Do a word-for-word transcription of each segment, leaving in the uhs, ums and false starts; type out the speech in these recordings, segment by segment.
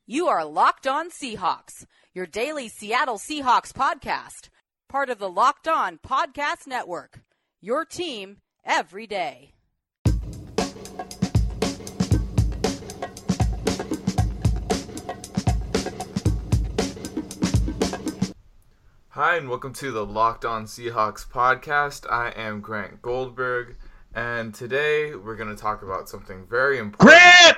You are Locked On Seahawks, your daily Seattle Seahawks podcast, part of the Locked On Podcast Network, your team every day. Hi, and welcome to the Locked On Seahawks podcast. I am Grant Goldberg, and today we're going to talk about something very important. Grant!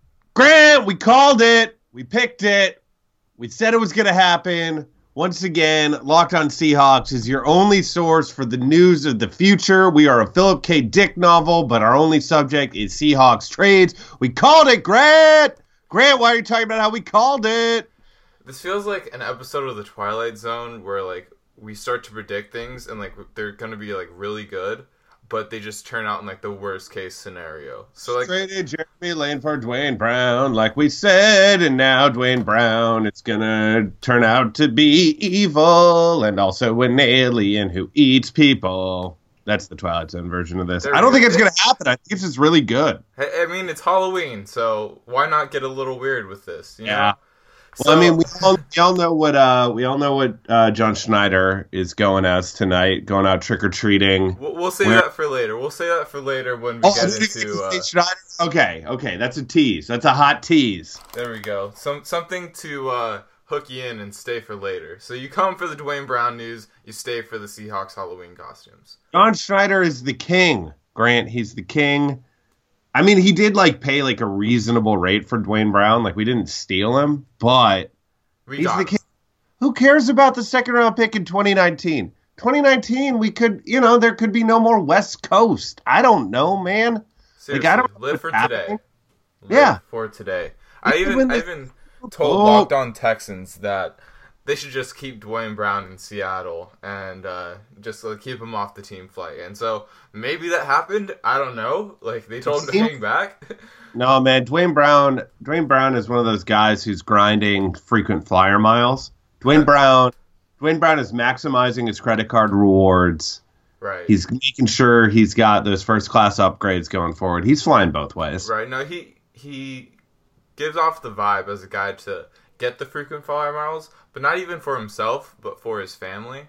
Grant, we called it. We picked it. We said it was going to happen. Once again, Locked On Seahawks is your only source for the news of the future. We are a Philip K. Dick novel, but our only subject is Seahawks trades. We called it, Grant! Grant, why are you talking about how we called it? This feels like an episode of The Twilight Zone where, like, we start to predict things and, like, they're going to be, like, really good, but they just turn out in, like, the worst case scenario. So, like, traded Jeremy Lane for Dwayne Brown, like we said, and now Dwayne Brown, it's gonna turn out to be evil, and also an alien who eats people. That's the Twilight Zone version of this. There I don't we think go. it's gonna happen. I think it's just really good. I mean, it's Halloween, so why not get a little weird with this? You know? Yeah. So, Well, I mean, we all, we all know what uh, we all know what uh, John Schneider is going as tonight, going out trick or treating. We'll, we'll save Where- that for later. We'll save that for later when we Oh, get who did you into. say Uh, Schneider? Okay, okay, that's a tease. That's a hot tease. there we go. Some something to uh, hook you in and stay for later. So you come for the Dwayne Brown news, you stay for the Seahawks Halloween costumes. John Schneider is the king, Grant. He's the king. I mean, he did like pay like a reasonable rate for Dwayne Brown. Like we didn't steal him, but We he's got the him. king. Who cares about the second round pick in twenty nineteen? twenty nineteen, we could, you know, there could be no more West Coast. I don't know, man. Seriously, I don't know live what's for happening. today. Live Yeah. for today. I Even even when I they- even told Oh. Locked On Texans that they should just keep Dwayne Brown in Seattle and uh, just like, keep him off the team flight. And so maybe that happened. I don't know. Like they told him to Seems- hang back. No, man. Dwayne Brown. Dwayne Brown is one of those guys who's grinding frequent flyer miles. Dwayne Brown. Dwayne Brown is maximizing his credit card rewards. Right. He's making sure he's got those first class upgrades going forward. He's flying both ways. Right. No, he he gives off the vibe as a guy to get the frequent flyer miles, but not even for himself, but for his family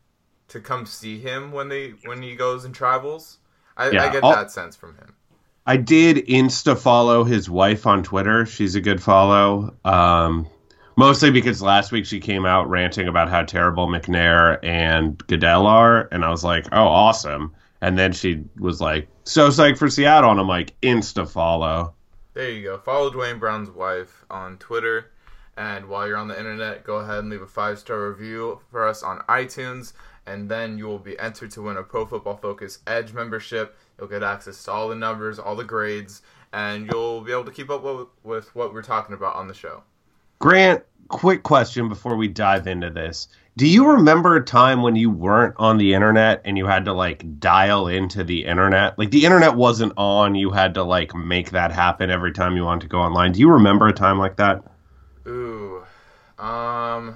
to come see him when they when he goes and travels. I, Yeah, I get all- that sense from him. I did Insta follow his wife on Twitter. She's a good follow. Um, mostly because last week she came out ranting about how terrible McNair and Goodell are, and I was like, oh, awesome. And then she was like, so psyched for Seattle, and I'm like, Insta follow. There you go. Follow Dwayne Brown's wife on Twitter. And while you're on the internet, go ahead and leave a five-star review for us on iTunes. And then you will be entered to win a Pro Football Focus Edge membership. You'll get access to all the numbers, all the grades, and you'll be able to keep up with, with what we're talking about on the show. Grant, quick question before we dive into this. Do you remember a time when you weren't on the internet and you had to, like, dial into the internet? Like, the internet wasn't on. You had to, like, make that happen every time you wanted to go online. Do you remember a time like that? Ooh. Um...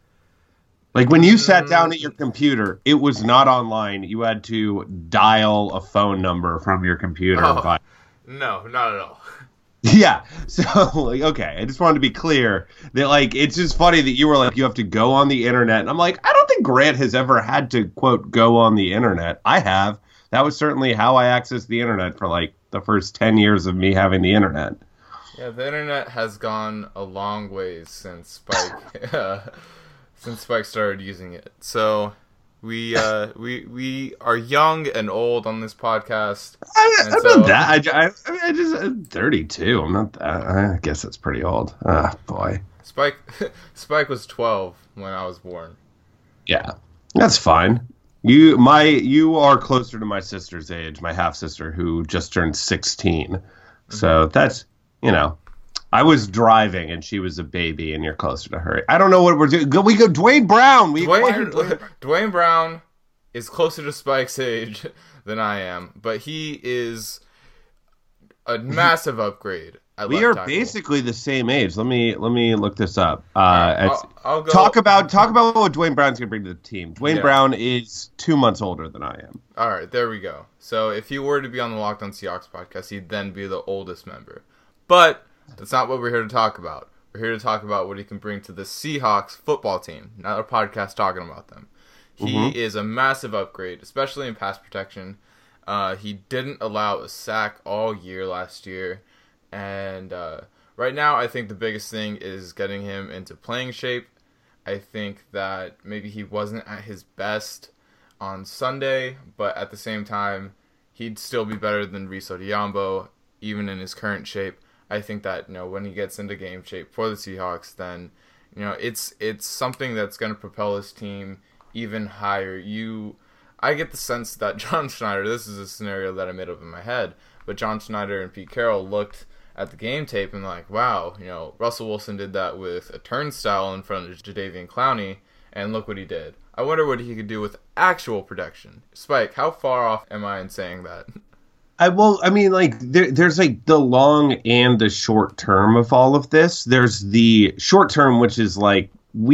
Like, when you sat down at your computer, it was not online. You had to dial a phone number from your computer. Oh. By- No, not at all. Yeah. So, like, okay. I just wanted to be clear that, like, it's just funny that you were like, you have to go on the internet. And I'm like, I don't think Grant has ever had to, quote, go on the internet. I have. That was certainly how I accessed the internet for, like, the first ten years of me having the internet. Yeah, the internet has gone a long ways since Spike uh, since Spike started using it. So we uh, we we are young and old on this podcast. I, And I'm so- not that. I, I, I mean, I just, I'm thirty-two. I'm not that. I guess that's pretty old. Ah, boy. Spike Spike was twelve when I was born. Yeah, that's fine. You, my, you are closer to my sister's age, my half sister, who just turned sixteen. So that's, you know, I was driving and she was a baby, and you're closer to her. I don't know what we're doing. Go- We go Dwayne Brown. We acquired Dwayne, Dwayne- Dwayne Brown is closer to Spike's age than I am, but he is a massive upgrade. At We left are tackle. basically the same age. Let me let me look this up. Uh, right, it's- I'll- I'll go- talk about talk about what Dwayne Brown's gonna bring to the team. Dwayne Yeah. Brown is two months older than I am. All right, there we go. So if he were to be on the Locked On Seahawks podcast, he'd then be the oldest member. But that's not what we're here to talk about. We're here to talk about what he can bring to the Seahawks football team, not a podcast talking about them. He mm-hmm. is a massive upgrade, especially in pass protection. Uh, he didn't allow a sack all year last year. And uh, right now, I think the biggest thing is getting him into playing shape. I think that maybe he wasn't at his best on Sunday, but at the same time, he'd still be better than Reese Odhiambo, even in his current shape. I think that, you know, when he gets into game shape for the Seahawks, then, you know, it's it's something that's going to propel his team even higher. You, I get the sense that John Schneider, this is a scenario that I made up in my head, but John Schneider and Pete Carroll looked at the game tape and like, wow, you know, Russell Wilson did that with a turnstile in front of Jadeveon Clowney, and look what he did. I wonder what he could do with actual protection. Spike, how far off am I in saying that? I well, I mean, like there, there's like the long and the short term of all of this. There's the short term, which is like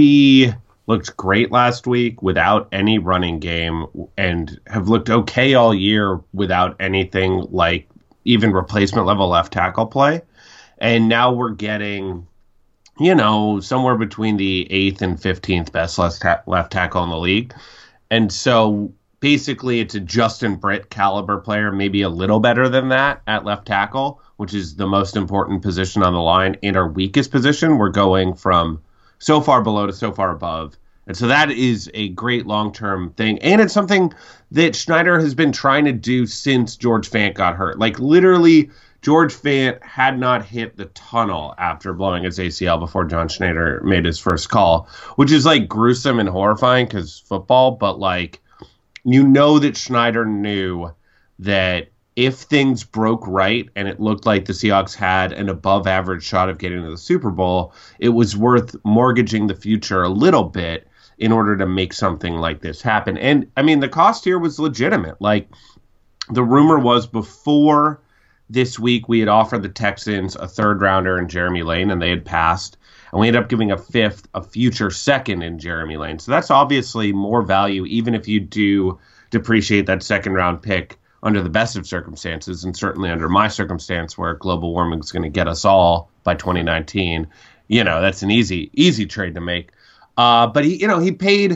we looked great last week without any running game and have looked okay all year without anything like even replacement level left tackle play. And now we're getting, you know, somewhere between the eighth and fifteenth best left, ta- left tackle in the league. And so basically it's a Justin Britt caliber player, maybe a little better than that at left tackle, which is the most important position on the line. And our weakest position, we're going from so far below to so far above. And so that is a great long-term thing. And it's something that Schneider has been trying to do since George Fant got hurt. Like, literally, George Fant had not hit the tunnel after blowing his A C L before John Schneider made his first call, which is, like, gruesome and horrifying because football. But, like, you know that Schneider knew that if things broke right and it looked like the Seahawks had an above-average shot of getting to the Super Bowl, it was worth mortgaging the future a little bit in order to make something like this happen. And, I mean, the cost here was legitimate. Like, the rumor was before this week we had offered the Texans a third-rounder in Jeremy Lane, and they had passed. And we ended up giving a fifth, a future second in Jeremy Lane. So that's obviously more value, even if you do depreciate that second-round pick under the best of circumstances, and certainly under my circumstance where global warming is going to get us all by twenty nineteen. You know, that's an easy, easy trade to make. Uh, but he, you know, he paid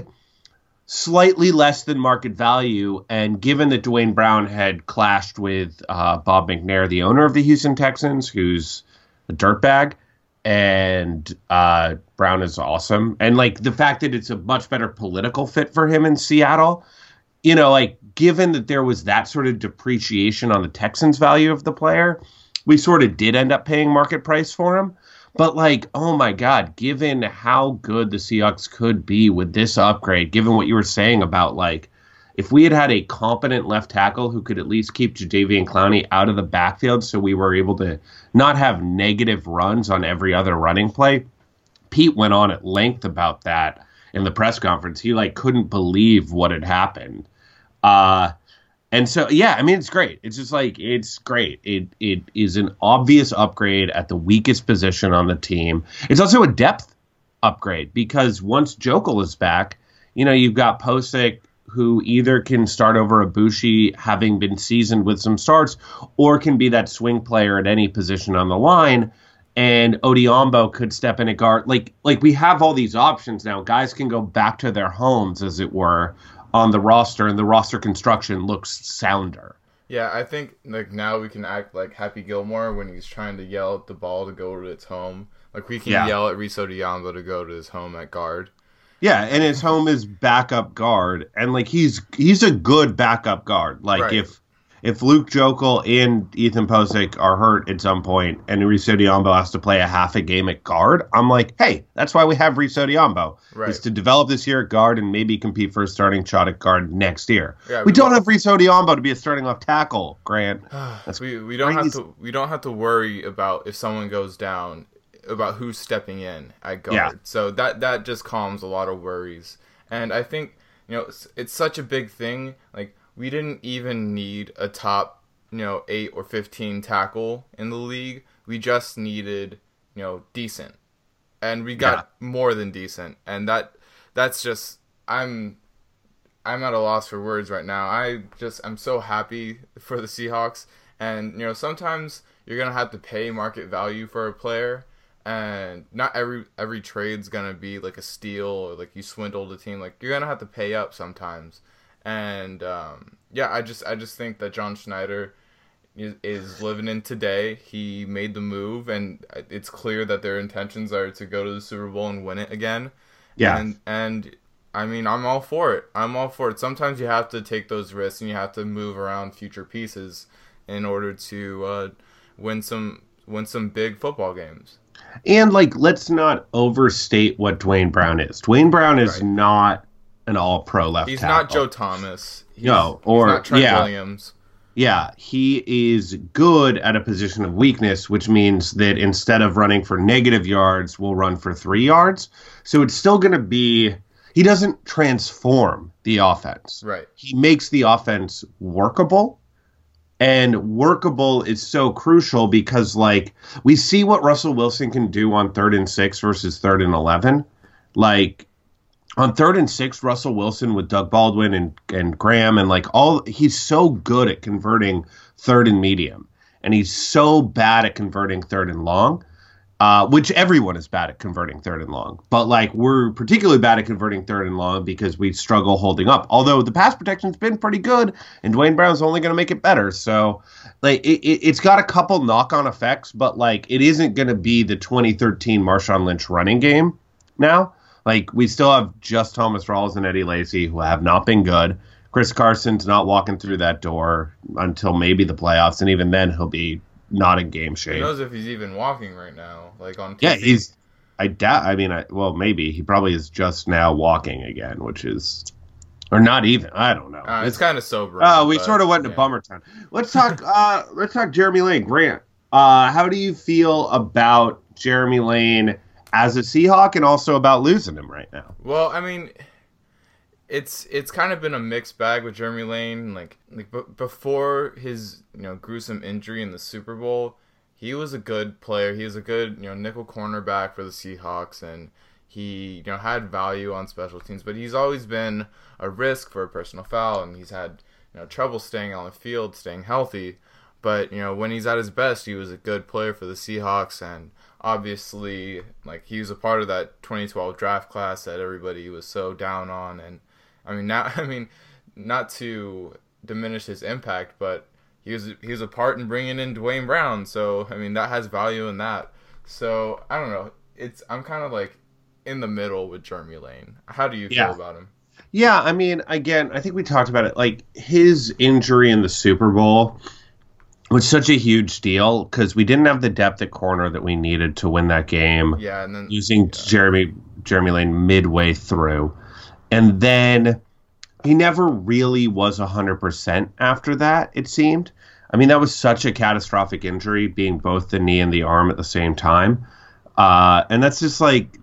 slightly less than market value, and given that Dwayne Brown had clashed with uh, Bob McNair, the owner of the Houston Texans, who's a dirtbag, and uh, Brown is awesome, and like the fact that it's a much better political fit for him in Seattle, you know, like given that there was that sort of depreciation on the Texans' value of the player, we sort of did end up paying market price for him. But, like, oh, my God, given how good the Seahawks could be with this upgrade, given what you were saying about, like, if we had had a competent left tackle who could at least keep Jadeveon Clowney out of the backfield so we were able to not have negative runs on every other running play, Pete went on at length about that in the press conference. He, like, couldn't believe what had happened. Uh And so, yeah, I mean, it's great. It's just like, it's great. It It is an obvious upgrade at the weakest position on the team. It's also a depth upgrade because once Jokel is back, you know, you've got Posick, who either can start over Ibushi, having been seasoned with some starts, or can be that swing player at any position on the line. And Odhiambo could step in at guard. Like, like we have all these options now. Guys can go back to their homes, as it were, on the roster, and the roster construction looks sounder. Yeah, I think like now we can act like Happy Gilmore when he's trying to yell at the ball to go to its home. Like we can yeah. yell at Reese Odhiambo to go to his home at guard. Yeah, and his home is backup guard, and like he's he's a good backup guard. Like right. if if Luke Jokel and Ethan Posick are hurt at some point, and Reese Odhiambo has to play a half a game at guard, I'm like, hey, that's why we have Reese Odhiambo. Right. Is to develop this year at guard and maybe compete for a starting shot at guard next year. Yeah, we, we don't have Reese Odhiambo to be a starting left tackle, Grant. That's we we don't crazy. have to we don't have to worry about if someone goes down, about who's stepping in at guard. Yeah. So that that just calms a lot of worries. And I think, you know, it's, it's such a big thing. Like, we didn't even need a top, you know, eight or fifteen tackle in the league. We just needed, you know, decent. And we got yeah. more than decent. And that that's just I'm I'm at a loss for words right now. I just I'm so happy for the Seahawks. And, you know, sometimes you're gonna have to pay market value for a player. and not every every trade's gonna be like a steal or like you swindled a team. Like you're gonna have to pay up sometimes, and um, yeah, I just I just think that John Schneider is, is living in today. He made the move, and it's clear that their intentions are to go to the Super Bowl and win it again. Yeah, and and I mean I'm all for it. I'm all for it. Sometimes you have to take those risks, and you have to move around future pieces in order to uh, win some win some big football games. And, like, let's not overstate what Dwayne Brown is. Dwayne Brown is Right. not an all-pro left He's tackle. not Joe Thomas. He's, No, or- he's not Trent yeah. Williams. Yeah, he is good at a position of weakness, which means that instead of running for negative yards, we'll run for three yards. So it's still going to be... He doesn't transform the offense. Right. He makes the offense workable. And workable is so crucial because, like, we see what Russell Wilson can do on third and six versus third and eleven. Like, on third and six, Russell Wilson with Doug Baldwin and, and Graham and, like, all, he's so good at converting third and medium. And he's so bad at converting third and long, uh, which everyone is bad at converting third and long. But, like, we're particularly bad at converting third and long because we struggle holding up. Although the pass protection's been pretty good, and Dwayne Brown's only going to make it better. So, like, it, it, it's got a couple knock-on effects, but, like, it isn't going to be the twenty thirteen Marshawn Lynch running game now. Like, we still have just Thomas Rawls and Eddie Lacy, who have not been good. Chris Carson's not walking through that door until maybe the playoffs, and even then he'll be not in game shape. Who knows if he's even walking right now? Like on T V. Yeah, he's. I doubt. I mean, I, well, maybe he probably is just now walking again, which is, or not even. I don't know. Uh, it's kind of sobering. Oh, we but, sort of went to yeah. bummer town. Let's talk. uh, let's talk Jeremy Lane. Grant, uh, how do you feel about Jeremy Lane as a Seahawk, and also about losing him right now? Well, I mean, it's it's kind of been a mixed bag with Jeremy Lane. Like like b- before his you know gruesome injury in the Super Bowl, he was a good player. He was a good you know nickel cornerback for the Seahawks, and he you know had value on special teams. But he's always been a risk for a personal foul, and he's had you know trouble staying on the field, staying healthy. But you know when he's at his best, he was a good player for the Seahawks, and obviously like he was a part of that twenty twelve draft class that everybody was so down on. And I mean, now I mean, not to diminish his impact, but he was he was a part in bringing in Dwayne Brown. So I mean, that has value in that. So I don't know. It's I'm kind of like in the middle with Jeremy Lane. How do you feel Yeah. about him? Yeah, I mean, again, I think we talked about it. Like, his injury in the Super Bowl was such a huge deal because we didn't have the depth at corner that we needed to win that game. Yeah, and then Using yeah. Jeremy Jeremy Lane midway through. And then he never really was one hundred percent after that, it seemed. I mean, that was such a catastrophic injury, being both the knee and the arm at the same time. Uh, and that's just, like,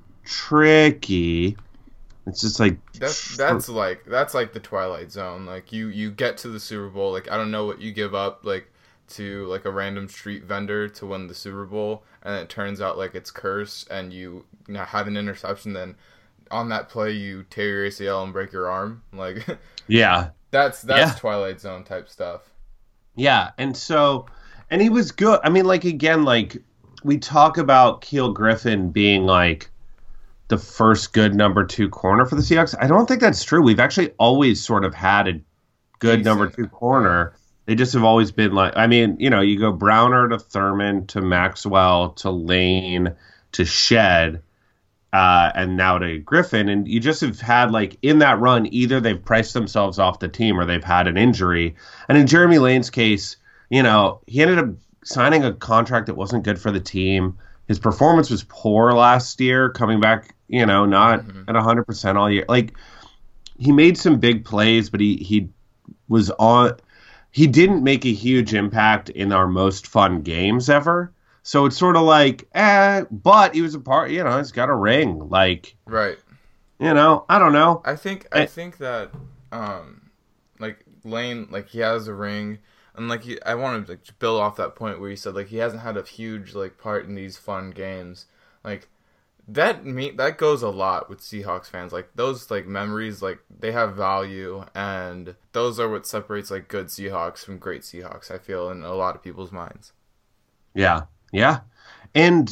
tricky. It's just, like... That's that's like that's like the Twilight Zone. Like you, you get to the Super Bowl. Like I don't know what you give up like to like a random street vendor to win the Super Bowl, and it turns out like it's cursed, and you, you know have an interception. Then on that play you tear your A C L and break your arm. Like Yeah. that's that's Yeah. Twilight Zone type stuff. Yeah, and so, and he was good. I mean, like, again, like, we talk about Keel Griffin being, like, the first good number two corner for the Seahawks. I don't think that's true. We've actually always sort of had a good Decent. number two corner. They just have always been, like, I mean, you know, you go Browner to Thurman to Maxwell to Lane to Shed, uh, and now to Griffin, and you just have had, like, in that run, either they've priced themselves off the team or they've had an injury. And in Jeremy Lane's case, you know, he ended up signing a contract that wasn't good for the team. His performance was poor last year, coming back, you know, not Mhm. at one hundred percent all year. Like, he made some big plays, but he, he was on... He didn't make a huge impact in our most fun games ever. So it's sort of like, eh, but he was a part, you know, he's got a ring. Like, Right. you know, I don't know. I think I I- think that um like Lane, like he has a ring, and like he, I want to like build off that point where you said like he hasn't had a huge like part in these fun games. Like that me that goes a lot with Seahawks fans. Like those like memories, like they have value, and those are what separates like good Seahawks from great Seahawks, I feel, in a lot of people's minds. Yeah, yeah. And,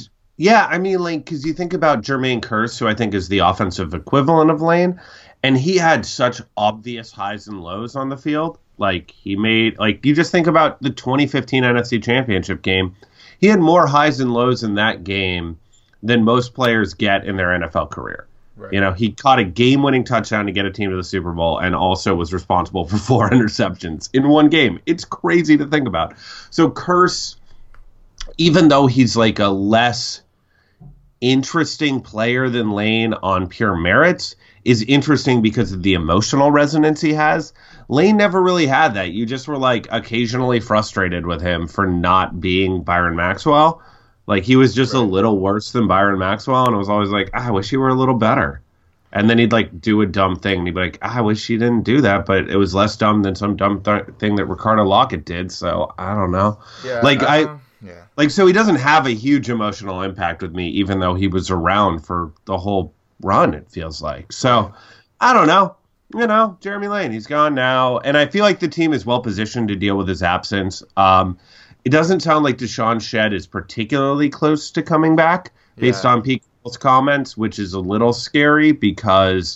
Yeah, I mean, like, because you think about Jermaine Kearse, who I think is the offensive equivalent of Lane, and he had such obvious highs and lows on the field. Like, he made, like, you just think about the twenty fifteen N F C Championship game. He had more highs and lows in that game than most players get in their N F L career. Right. You know, he caught a game-winning touchdown to get a team to the Super Bowl and also was responsible for four interceptions in one game. It's crazy to think about. So Kearse, even though he's like a less interesting player than Lane on pure merits, is interesting because of the emotional resonance he has. Lane never really had that. You just were like occasionally frustrated with him for not being Byron Maxwell. Like, he was just right. a little worse than Byron Maxwell, and I was always like, ah, I wish he were a little better. And then he'd, like, do a dumb thing, and he'd be like, ah, I wish he didn't do that, but it was less dumb than some dumb th- thing that Ricardo Lockett did, so I don't know. Yeah, like, uh, I, yeah. like, so he doesn't have a huge emotional impact with me, even though he was around for the whole run, it feels like. So, I don't know. You know, Jeremy Lane, he's gone now, and I feel like the team is well-positioned to deal with his absence. Um... It doesn't sound like Deshaun Shedd is particularly close to coming back based yeah. on Pete Carroll's comments, which is a little scary because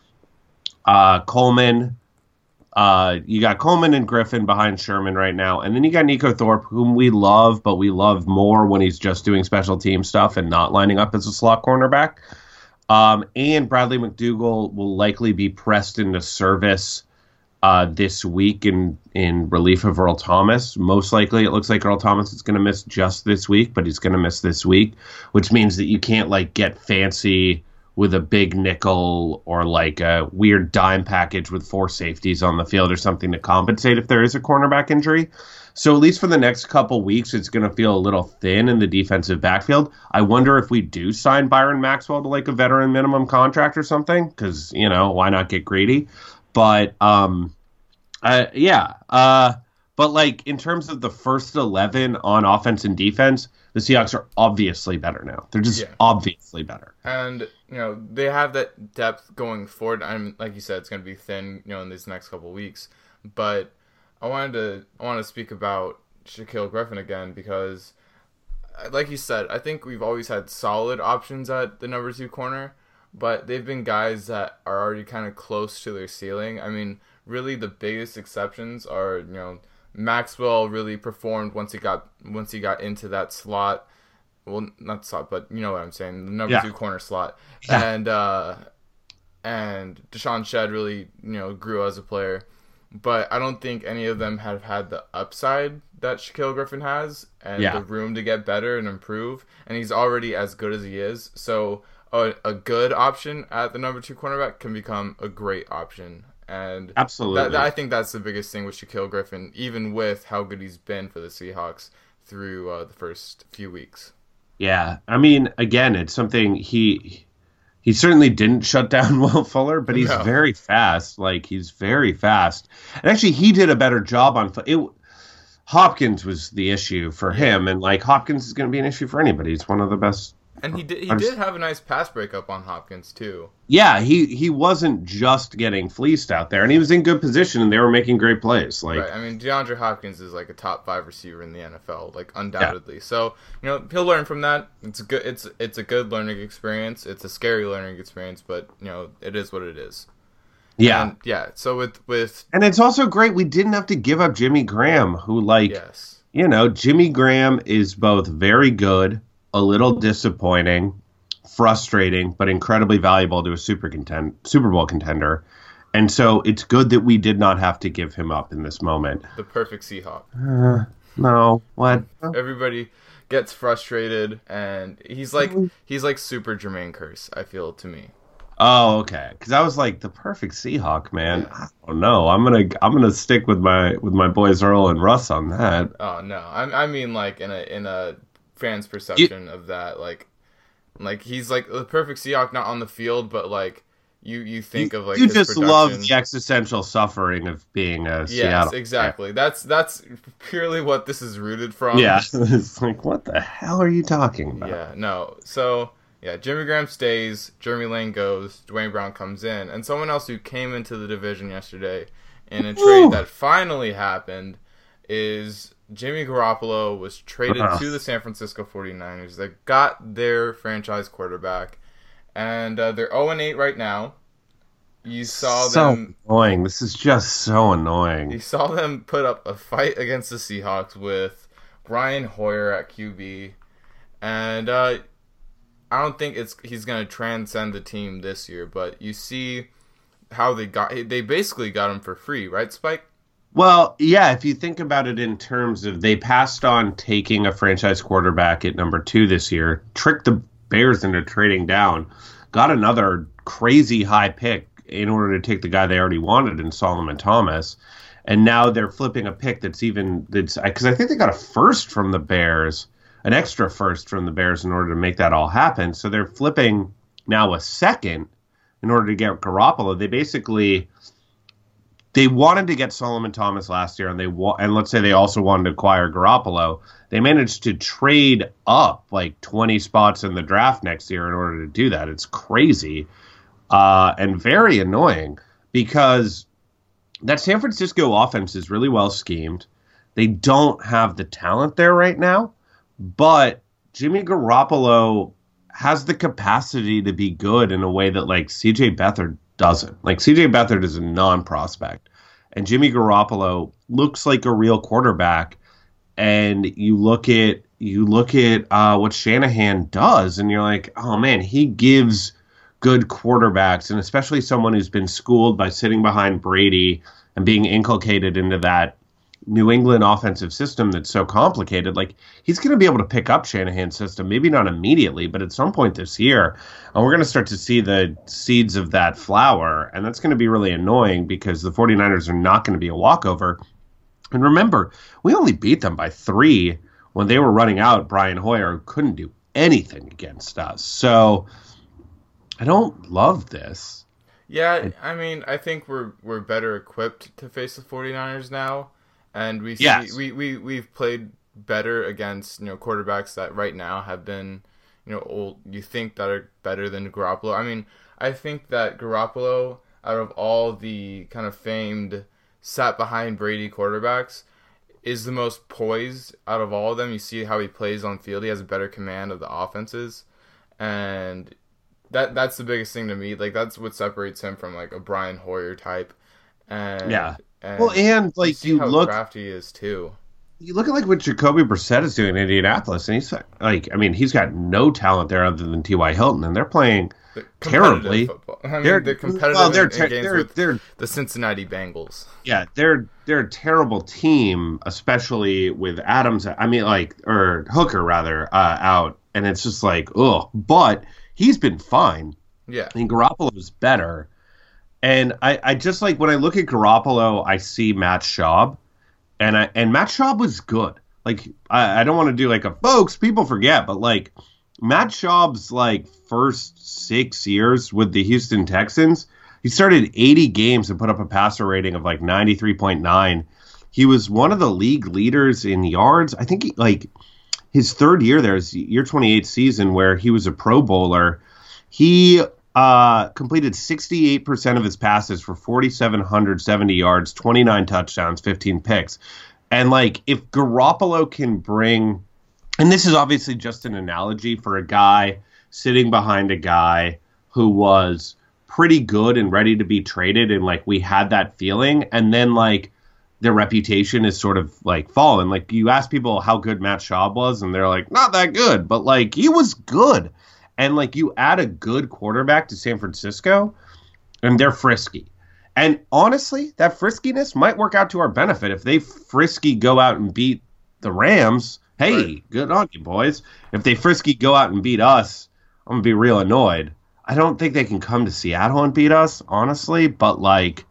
uh, Coleman, uh, you got Coleman and Griffin behind Sherman right now. And then you got Nico Thorpe, whom we love, but we love more when he's just doing special team stuff and not lining up as a slot cornerback. Um, and Bradley McDougald will likely be pressed into service Uh, this week in, in relief of Earl Thomas. Most likely, it looks like Earl Thomas is going to miss just this week, but he's going to miss this week, which means that you can't, like, get fancy with a big nickel or, like, a weird dime package with four safeties on the field or something to compensate if there is a cornerback injury. So at least for the next couple weeks, it's going to feel a little thin in the defensive backfield. I wonder if we do sign Byron Maxwell to, like, a veteran minimum contract or something, because, you know, why not get greedy? But, um, uh, yeah, uh, but like in terms of the first eleven on offense and defense, the Seahawks are obviously better now. They're just yeah. obviously better. And, you know, they have that depth going forward. I mean, like you said, it's going to be thin, you know, in these next couple of weeks. But I wanted to, I want to speak about Shaquill Griffin again because, like you said, I think we've always had solid options at the number two corner. But they've been guys that are already kind of close to their ceiling. I mean, really the biggest exceptions are, you know, Maxwell really performed once he got once he got into that slot. Well, not slot, but you know what I'm saying, the number yeah. two corner slot. Yeah. And uh, and Deshaun Shedd really, you know, grew as a player. But I don't think any of them have had the upside that Shaquill Griffin has and yeah. the room to get better and improve. And he's already as good as he is. So A, a good option at the number two cornerback can become a great option. And absolutely, that, that, I think that's the biggest thing with Shaquill Griffin, even with how good he's been for the Seahawks through uh, the first few weeks. Yeah, I mean, again, it's something he he certainly didn't shut down Will Fuller, but he's no. very fast. Like, he's very fast. And actually, he did a better job on it. Hopkins was the issue for him, and like Hopkins is going to be an issue for anybody. He's one of the best. And he did he did have a nice pass breakup on Hopkins too. Yeah, he, he wasn't just getting fleeced out there, and he was in good position, and they were making great plays. Like, right. I mean, DeAndre Hopkins is like a top five receiver in the N F L, like undoubtedly. Yeah. So you know he'll learn from that. It's a good it's it's a good learning experience. It's a scary learning experience, but you know it is what it is. Yeah, and, yeah. So with with and it's also great we didn't have to give up Jimmy Graham, who like yes. you know Jimmy Graham is both very good, a little disappointing, frustrating, but incredibly valuable to a super contend Super Bowl contender. And so it's good that we did not have to give him up in this moment. The perfect Seahawk. Uh, no, what? Everybody gets frustrated, and he's like he's like super Jermaine Kearse, I feel, to me. Oh, okay. Because I was like the perfect Seahawk, man. Yeah. I don't know. I'm gonna I'm gonna stick with my with my boys Earl and Russ on that. Oh no, I I mean like in a in a fan's perception you, of that, like like he's like the perfect Seahawk, not on the field, but like you you think you, of like you his just production. Love the existential suffering of being a yes, Seattle. Yes, exactly. Yeah. That's that's purely what this is rooted from. Yeah, it's like what the hell are you talking about? Yeah, no. So. Yeah, Jimmy Graham stays, Jeremy Lane goes, Dwayne Brown comes in, and someone else who came into the division yesterday in a trade Ooh. that finally happened is Jimmy Garoppolo was traded Ugh. to the San Francisco forty-niners. They got their franchise quarterback, and uh, they're oh and eight right now. You saw so them annoying. This is just so annoying. You saw them put up a fight against the Seahawks with Brian Hoyer at Q B, and uh, I don't think it's he's going to transcend the team this year. But you see how they got they basically got him for free, right, Spike? Well, yeah, if you think about it in terms of they passed on taking a franchise quarterback at number two this year, tricked the Bears into trading down, got another crazy high pick in order to take the guy they already wanted in Solomon Thomas, and now they're flipping a pick that's even that's because I think they got a first from the Bears, an extra first from the Bears in order to make that all happen. So they're flipping now a second in order to get Garoppolo. They basically they wanted to get Solomon Thomas last year, and they wa- and let's say they also wanted to acquire Garoppolo. They managed to trade up like twenty spots in the draft next year in order to do that. It's crazy. Uh, and very annoying because that San Francisco offense is really well schemed. They don't have the talent there right now, but Jimmy Garoppolo has the capacity to be good in a way that like C J Beathard doesn't. Like C J Beathard is a non-prospect, and Jimmy Garoppolo looks like a real quarterback. And you look at you look at uh, what Shanahan does, and you're like, oh man, he gives good quarterbacks, and especially someone who's been schooled by sitting behind Brady and being inculcated into that New England offensive system that's so complicated. Like, he's going to be able to pick up Shanahan's system, maybe not immediately, but at some point this year, and we're going to start to see the seeds of that flower, and that's going to be really annoying because the forty-niners are not going to be a walkover. And remember, we only beat them by three when they were running out Brian Hoyer, who couldn't do anything against us. So I don't love this. Yeah, I mean, I think we're we're better equipped to face the forty-niners now, and we see, Yes. we we we've played better against, you know, quarterbacks that right now have been, you know, old. You think that are better than Garoppolo. I mean, I think that Garoppolo, out of all the kind of famed sat behind Brady quarterbacks, is the most poised out of all of them. You see how he plays on field. He has a better command of the offenses, and that that's the biggest thing to me. Like, that's what separates him from like a Brian Hoyer type. And Yeah. and Well, and like you, see you how look, crafty he is too. you look at like what Jacoby Brissett is doing in Indianapolis, and he's like, I mean, he's got no talent there other than T Y. Hilton, and they're playing The terribly. football. I mean, They're- they're, competitive well, they're in, in ter- games they're- with they're- the Cincinnati Bengals. Yeah, they're they're a terrible team, especially with Adams. I mean, like or Hooker rather uh, out, and it's just like, ugh. But he's been fine. Yeah. I mean, Garoppolo's better. And I, I just like when I look at Garoppolo, I see Matt Schaub, and I and Matt Schaub was good. Like I, I don't want to do like a folks, people forget, but like Matt Schaub's like first six years with the Houston Texans, he started eighty games and put up a passer rating of like ninety-three point nine. He was one of the league leaders in yards. I think he, like his third year there, his year twenty-eight season, where he was a Pro Bowler. He uh, completed sixty-eight percent of his passes for four thousand seven hundred seventy yards, twenty-nine touchdowns, fifteen picks. And, like, if Garoppolo can bring – and this is obviously just an analogy for a guy sitting behind a guy who was pretty good and ready to be traded, and, like, we had that feeling. And then, like, their reputation is sort of, like, fallen. Like, you ask people how good Matt Schaub was, and they're like, not that good. But, like, he was good. And, like, you add a good quarterback to San Francisco, and they're frisky. And, honestly, that friskiness might work out to our benefit. If they frisky go out and beat the Rams, hey, Right. good on you, boys. If they frisky go out and beat us, I'm going to be real annoyed. I don't think they can come to Seattle and beat us, honestly. But, like,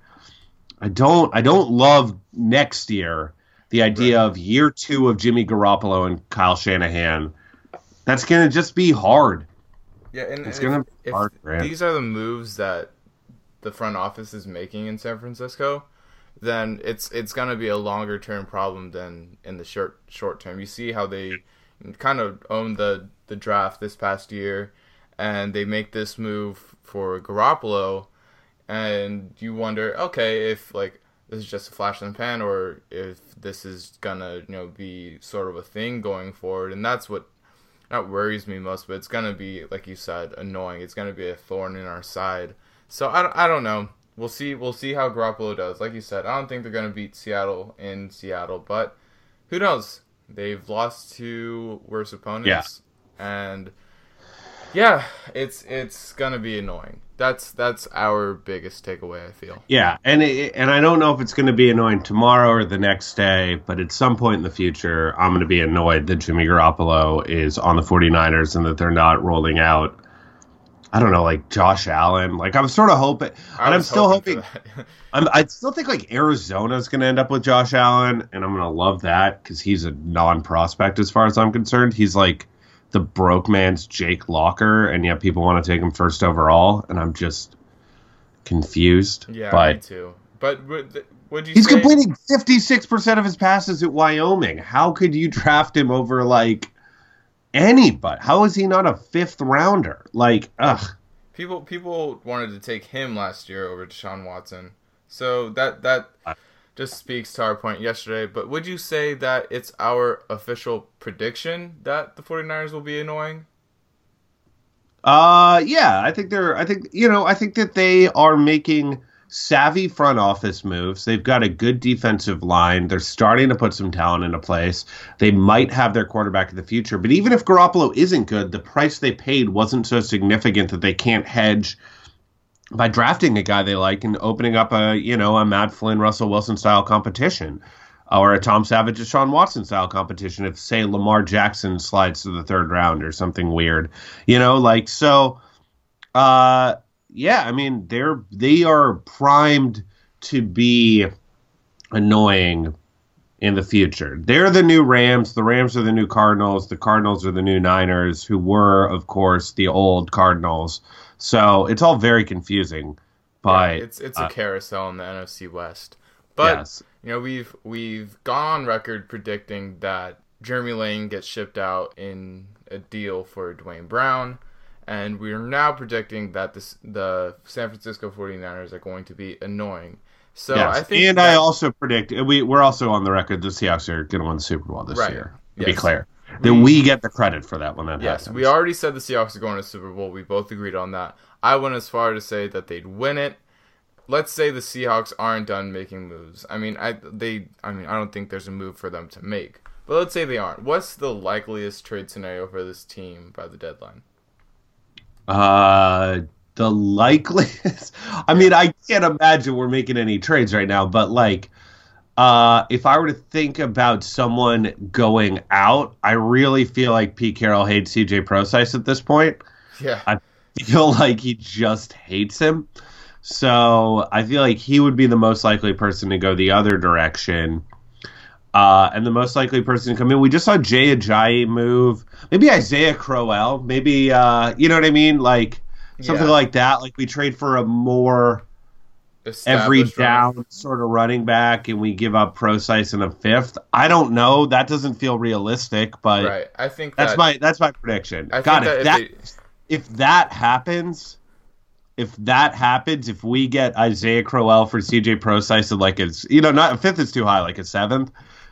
I don't I don't love next year the idea Right. of year two of Jimmy Garoppolo and Kyle Shanahan. That's going to just be hard. Yeah, and It's if, gonna be if hard, Grant. these are the moves that the front office is making in San Francisco, then it's it's gonna be a longer term problem than in the short short term. You see how they kind of own the the draft this past year, and they make this move for Garoppolo, and you wonder, okay, if like this is just a flash in the pan or if this is gonna, you know, be sort of a thing going forward. And that's what not worries me most, but it's gonna be, like you said, annoying. It's gonna be a thorn in our side. So I don't, I don't know. We'll see. We'll see how Garoppolo does. Like you said, I don't think they're gonna beat Seattle in Seattle, but who knows? They've lost to worse opponents, yeah. and yeah, it's it's gonna be annoying. That's that's our biggest takeaway, I feel. Yeah, and it, and I don't know if it's going to be annoying tomorrow or the next day, but at some point in the future, I'm going to be annoyed that Jimmy Garoppolo is on the 49ers and that they're not rolling out, I don't know, like Josh Allen. Like, I'm sort of hoping, and I'm still hoping, hoping I'm, I still think like Arizona's going to end up with Josh Allen, and I'm going to love that because he's a non-prospect as far as I'm concerned. He's like the broke man's Jake Locker, and yet people want to take him first overall, and I'm just confused. Yeah, but me too. But would, would you he's say... completing fifty-six percent of his passes at Wyoming. How could you draft him over, like, anybody? How is he not a fifth rounder? Like, ugh. People people wanted to take him last year over Deshaun Watson. So that that just speaks to our point yesterday. But would you say that it's our official prediction that the 49ers will be annoying? Uh, yeah, I think they're, I think, you know, I think that they are making savvy front office moves. They've got a good defensive line. They're starting to put some talent into place. They might have their quarterback in the future. But even if Garoppolo isn't good, the price they paid wasn't so significant that they can't hedge by drafting a guy they like and opening up a, you know, a Matt Flynn, Russell Wilson style competition, or a Tom Savage, Deshaun Watson style competition. If, say, Lamar Jackson slides to the third round or something weird, you know, like, so, uh, yeah, I mean, they're, they are primed to be annoying in the future. They're the new Rams. The Rams are the new Cardinals. The Cardinals are the new Niners, who were, of course, the old Cardinals. So it's all very confusing, but yeah, it's it's uh, a carousel in the N F C West. But yes. you know, we've we've gone on record predicting that Jeremy Lane gets shipped out in a deal for Dwayne Brown, and we are now predicting that this, the San Francisco 49ers are going to be annoying. So yes. I think and that, I also predict we we're also on the record the Seahawks are going to win the Super Bowl this right. year. To yes. be clear. Then we get the credit for that when that yes, happens. we already said the Seahawks are going to the Super Bowl. We both agreed on that. I went as far to say that they'd win it. Let's say the Seahawks aren't done making moves. I mean, I they I mean, I don't think there's a move for them to make. But let's say they aren't. What's the likeliest trade scenario for this team by the deadline? Uh, the likeliest. I mean, I can't imagine we're making any trades right now, but like, Uh, if I were to think about someone going out, I really feel like Pete Carroll hates C J Prosise at this point. Yeah. I feel like he just hates him. So I feel like he would be the most likely person to go the other direction. Uh, and the most likely person to come in. We just saw Jay Ajayi move. Maybe Isaiah Crowell. Maybe, uh, you know what I mean? Like something Yeah. like that. Like we trade for a more every down running. Sort of running back, and we give up Prosise in a fifth. I don't know. That doesn't feel realistic, but right. I think that's that, my that's my prediction. I God, think if that that if, they... if that happens, if that happens, if we get Isaiah Crowell for C J Prosise and like it's you know not a fifth is too high, like a seventh.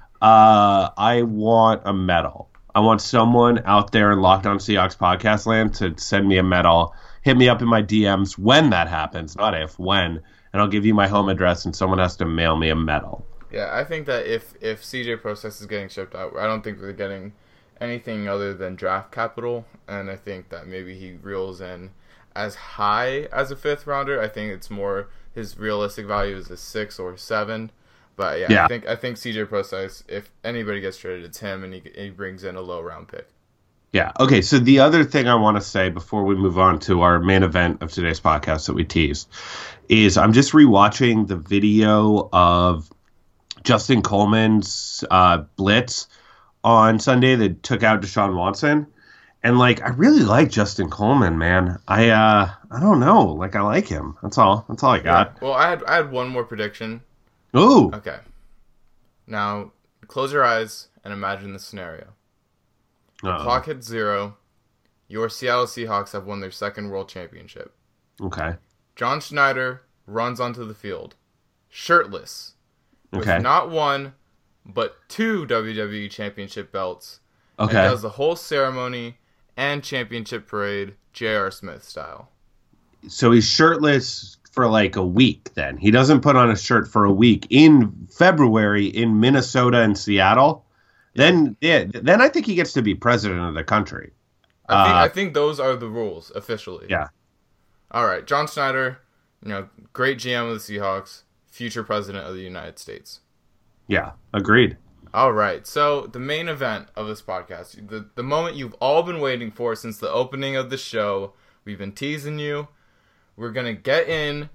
Uh, I want a medal. I want someone out there in Locked On Seahawks podcast land to send me a medal. Hit me up in my D Ms when that happens, not if, when. And I'll give you my home address, and someone has to mail me a medal. Yeah, I think that if, if C J Prosise is getting shipped out, I don't think they're getting anything other than draft capital. And I think that maybe he reels in as high as a fifth rounder. I think it's more his realistic value is a six or seven. But yeah, yeah. I think I think C J Prosise, if anybody gets traded, it's him, and he he brings in a low round pick. Yeah. Okay. So the other thing I want to say before we move on to our main event of today's podcast that we teased is I'm just rewatching the video of Justin Coleman's uh, blitz on Sunday that took out Deshaun Watson. And like, I really like Justin Coleman, man. I, uh, I don't know. Like, I like him. That's all. That's all I got. Yeah. Well, I had, I had one more prediction. Ooh. Okay. Now, close your eyes and imagine the scenario. The Uh-oh. clock hits zero. Your Seattle Seahawks have won their second world championship. Okay. John Schneider runs onto the field, shirtless, with Okay. not one, but two W W E Championship belts. Okay. And does the whole ceremony and championship parade J R. Smith style. So he's shirtless for like a week then. He doesn't put on a shirt for a week in February in Minnesota and Seattle. Then yeah, then I think he gets to be president of the country. I think Uh, I think those are the rules officially. Yeah. All right, John Schneider, you know, great G M of the Seahawks, future president of the United States. Yeah, agreed. All right, so the main event of this podcast, the the moment you've all been waiting for since the opening of the show. We've been teasing you. We're gonna get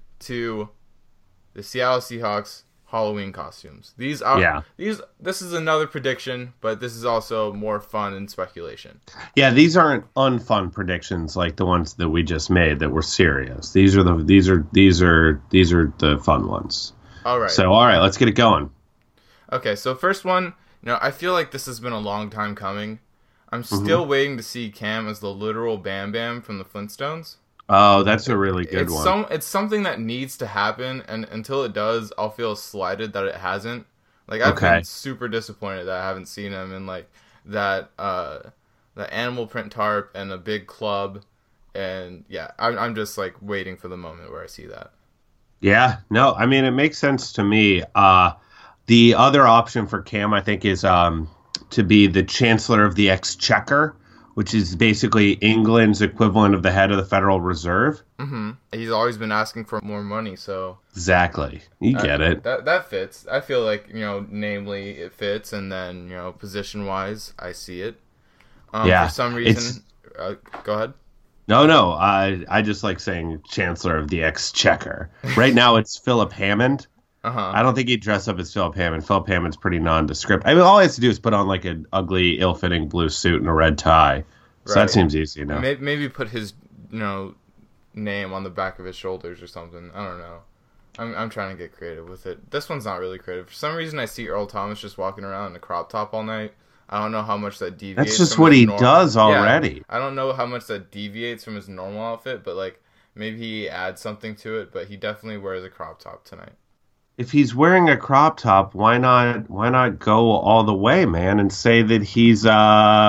into the Seattle Seahawks Halloween costumes. These are Yeah. these. This is another prediction, but this is also more fun and speculation. Yeah, these aren't unfun predictions like the ones that we just made that were serious. These are the these are these are these are the fun ones. All right. So all right, let's get it going. Okay, so first one, you know, I feel like this has been a long time coming. I'm still Mm-hmm. waiting to see Cam as the literal Bam Bam from the Flintstones. Oh, that's a really good it's one. some it's something that needs to happen, and until it does, I'll feel slighted that it hasn't. Like I've Okay. been super disappointed that I haven't seen him in like that uh the animal print tarp and a big club, and yeah, I'm I'm just like waiting for the moment where I see that. Yeah, no, I mean it makes sense to me. Uh, the other option for Cam, I think, is um, to be the Chancellor of the Exchequer, which is basically England's equivalent of the head of the Federal Reserve. Mm-hmm. He's always been asking for more money, so Exactly, you get uh, it. That that fits. I feel like you know, namely it fits, and then you know, position wise, I see it. Um, Yeah, For some reason, uh, go ahead. No, no, I I just like saying Chancellor of the Exchequer. Right now, it's Philip Hammond. Uh huh. I don't think he'd dress up as Philip Hammond. Philip Hammond's pretty nondescript. I mean, all he has to do is put on like an ugly, ill-fitting blue suit and a red tie. So Right. that seems easy enough. Maybe, maybe put his you know name on the back of his shoulders or something. I don't know. I'm I'm trying to get creative with it. This one's not really creative. For some reason, I see Earl Thomas just walking around in a crop top all night. I don't know how much that deviates. That's just from what his he norm- does Yeah, already. I don't know how much that deviates from his normal outfit, but like maybe he adds something to it. But he definitely wears a crop top tonight. If he's wearing a crop top, why not why not go all the way, man, and say that he's uh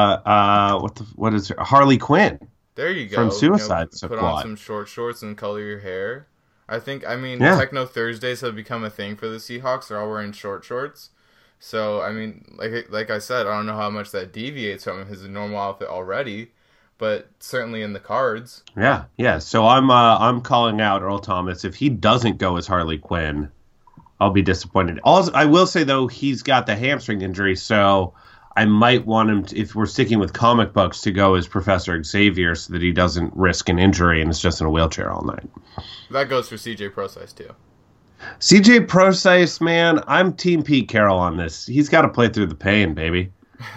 uh what the what is it? Harley Quinn? There you go. From You know, Suicide Put Squad. on some short shorts and color your hair. I think, I mean, Yeah. Techno Thursdays have become a thing for the Seahawks. They're all wearing short shorts. So, I mean, like like I said, I don't know how much that deviates from his normal outfit already, but certainly in the cards. Yeah, yeah. So I'm uh, I'm calling out Earl Thomas. If he doesn't go as Harley Quinn, I'll be disappointed. Also, I will say though, he's got the hamstring injury, so I might want him, to, if we're sticking with comic books, to go as Professor Xavier so that he doesn't risk an injury and is just in a wheelchair all night. That goes for C J Procise, too. C J Procise, man, I'm Team Pete Carroll on this. He's got to play through the pain, baby.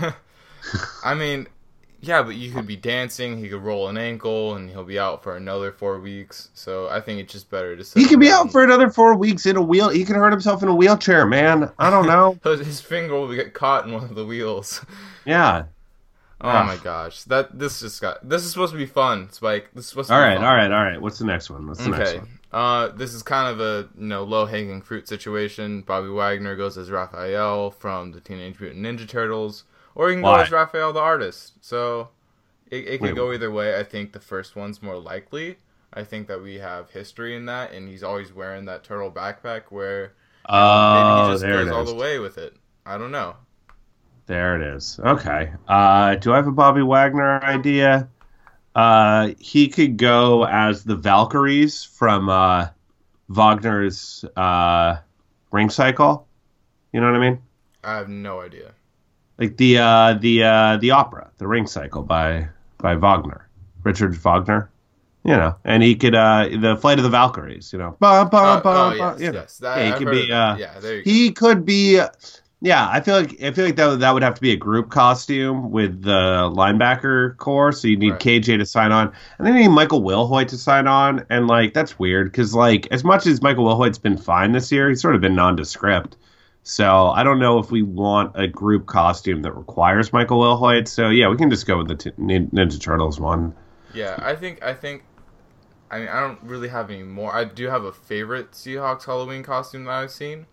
I mean, yeah, but you could be dancing, he could roll an ankle, and he'll be out for another four weeks. So I think it's just better to He sit could be down. out for another four weeks in a wheel. He could hurt himself in a wheelchair, man. I don't know. His finger will get caught in one of the wheels. Yeah. Oh Ugh. my gosh, that this just got this is supposed to be fun, Spike. This is supposed to All be right, fun. all right, all right. What's the next one? What's the next Okay. one? Uh, this is kind of a you know low hanging fruit situation. Bobby Wagner goes as Raphael from the Teenage Mutant Ninja Turtles, or he can Why? go as Raphael the artist. So it it could Wait, go either way. I think the first one's more likely. I think that we have history in that, and he's always wearing that turtle backpack where you know, maybe Oh, he just there goes it all is. the way with it. I don't know. There it is. Okay. Uh, do I have a Bobby Wagner idea? Uh, he could go as the Valkyries from uh, Wagner's uh, Ring Cycle. You know what I mean? I have no idea. Like the uh, the uh, the opera, the Ring Cycle by by Wagner, Richard Wagner. You know, and he could uh, the Flight of the Valkyries. You know, ba, ba, Uh, ba, oh ba, yes, you know. yes. That, Yeah, he I've could heard be, of that. uh, yeah, there you go. He could be. Yeah, I feel like I feel like that would, that would have to be a group costume with the linebacker core. So you need Right. K J to sign on, and then you need Michael Wilhoit to sign on. And like that's weird because like as much as Michael Wilhoit's been fine this year, he's sort of been nondescript. So I don't know if we want a group costume that requires Michael Wilhoit. So yeah, we can just go with the t- Nin- Ninja Turtles one. Yeah, I think I think I mean I don't really have any more. I do have a favorite Seahawks Halloween costume that I've seen.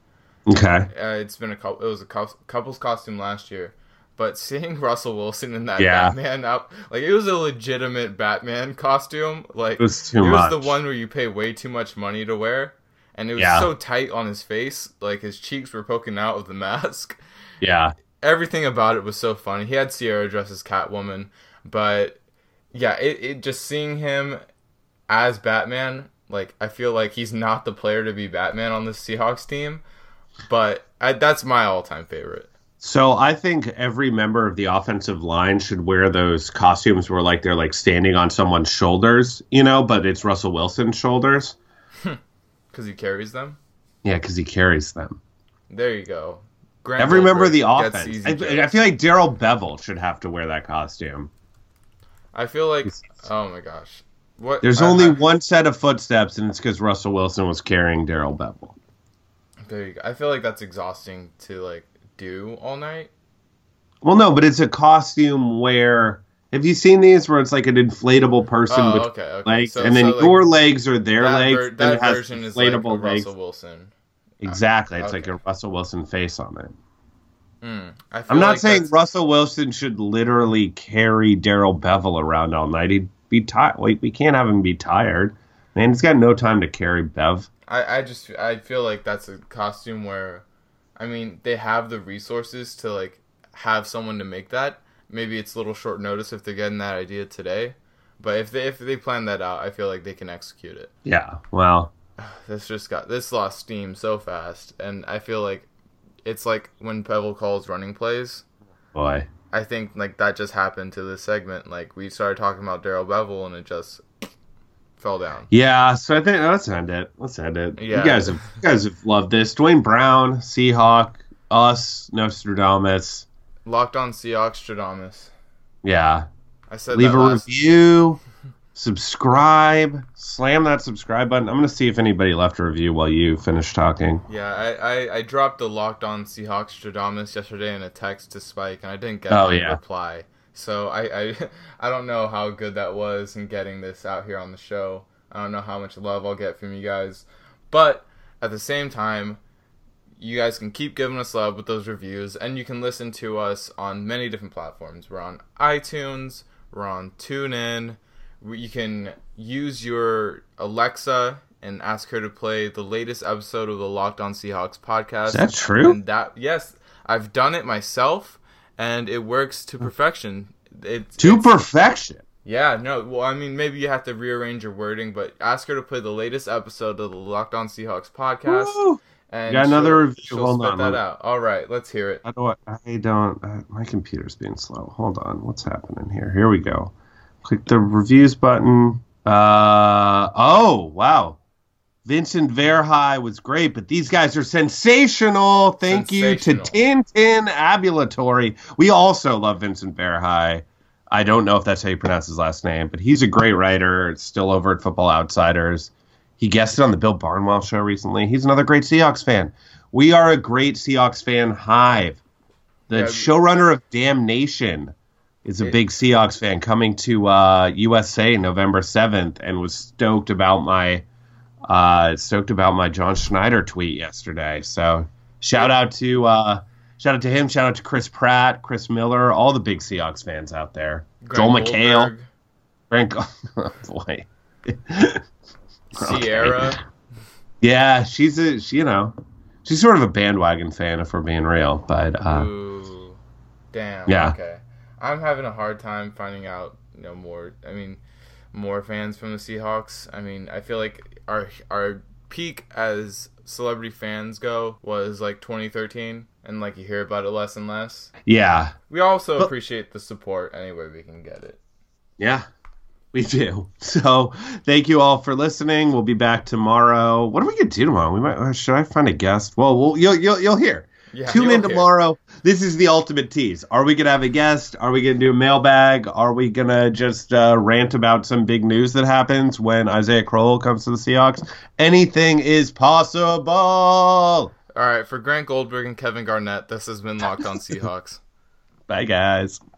Okay. Uh, it's been a couple. It was a couple's costume last year, but seeing Russell Wilson in that Yeah. Batman out, like it was a legitimate Batman costume. Like It was too it much. was the one where you pay way too much money to wear, and it was Yeah. so tight on his face, like his cheeks were poking out of the mask. Yeah. Everything about it was so funny. He had Sierra dressed as Catwoman, but yeah, it, it just seeing him as Batman, like I feel like he's not the player to be Batman on this Seahawks team, but I, that's my all-time favorite. So I think every member of the offensive line should wear those costumes where like they're like standing on someone's shoulders, you know, but it's Russell Wilson's shoulders. Because he carries them? Yeah, because he carries them. There you go. Grant Every member of the Goldberg gets offense. easy I, jokes. I feel like Daryl Bevel should have to wear that costume. I feel like, oh my gosh. What? There's I- only I- one set of footsteps, and it's because Russell Wilson was carrying Daryl Bevel. There you go. I feel like that's exhausting to like do all night. Well, no, but it's a costume where... Have you seen these where it's like an inflatable person Oh, with okay, okay. legs, So- and then so, like, your legs are their that legs, ver- and that it has version is like a inflatable legs. Russell Wilson. Exactly, it's Okay. like a Russell Wilson face on it. Mm, I feel I'm not like saying that's- Russell Wilson should literally carry Daryl Bevel around all night. He'd be tired. We, we can't have him be tired. Man, he's got no time to carry Bev. I, I just I feel like that's a costume where, I mean, they have the resources to like have someone to make that. Maybe it's a little short notice if they're getting that idea today, but if they if they plan that out, I feel like they can execute it. Yeah, well, This just got this lost steam so fast, and I feel like it's like when Bevel calls running plays. boy. I think like that just happened to this segment. Like we started talking about Daryl Bevel, and it just fell down. Yeah, so I think let's end it. Let's end it. Yeah. You guys have you guys have loved this. Dwayne Brown, Seahawk, us, Nostradamus. Locked on Seahawks, Stradamus. Yeah. I said Leave that a last- review, subscribe, slam that subscribe button. I'm gonna see if anybody left a review while you finish talking. Yeah, I, I, I dropped the Locked On Seahawks Stradamus yesterday in a text to Spike, and I didn't get Oh, a yeah. reply. So I, I I don't know how good that was in getting this out here on the show. I don't know how much love I'll get from you guys. But at the same time, you guys can keep giving us love with those reviews, and you can listen to us on many different platforms. We're on iTunes, we're on TuneIn. We- You can use your Alexa and ask her to play the latest episode of the Locked On Seahawks podcast. Is that true? And that yes, I've done it myself, and it works to perfection. It, To it's- perfection. yeah, no, well, I mean, maybe you have to rearrange your wording, but ask her to play the latest episode of the Locked On Seahawks podcast. Woo! And Got another she'll- review. She'll Hold spit on, that let me- out. All right, let's hear it. How do I? I don't. Uh, my computer's being slow. Hold on. What's happening here? Here we go. Click the reviews button. Uh oh! Wow. Vincent Verhey was great, but these guys are sensational. Thank you to Sensational. Tintin Abulatory. We also love Vincent Verhey. I don't know if that's how you pronounce his last name, but he's a great writer. It's still over at Football Outsiders. He guested on the Bill Barnwell show recently. He's another great Seahawks fan. We are a great Seahawks fan hive. The Yeah. showrunner of Damnation is a It- big Seahawks fan, coming to uh, U S A November seventh, and was stoked about my uh, stoked about my John Schneider tweet yesterday. So shout out to uh, shout out to him. Shout out to Chris Pratt, Chris Miller, all the big Seahawks fans out there. Joel Grant McHale, Goldberg, Frank. Oh, boy. Sierra. Yeah, she's a she, you know, she's sort of a bandwagon fan if we're being real, but uh, Ooh, damn. Yeah. Okay, I'm having a hard time finding out, you know, more. I mean, more fans from the Seahawks. I mean, I feel like our our peak as celebrity fans go was like twenty thirteen, and like you hear about it less and less. yeah, We also But- appreciate the support any way we can get it. yeah, we do. So thank you all for listening. We'll be back tomorrow. What are we gonna do tomorrow? We might. Should I find a guest? Well, we'll you'll you'll, you'll hear. Yeah, Tune you'll in hear. tomorrow. This is the ultimate tease. Are we gonna have a guest? Are we gonna do a mailbag? Are we gonna just uh, rant about some big news that happens when Isaiah Crowell comes to the Seahawks? Anything is possible. All right, for Grant Goldberg and Kevin Garnett, this has been Locked On Seahawks. Bye, guys.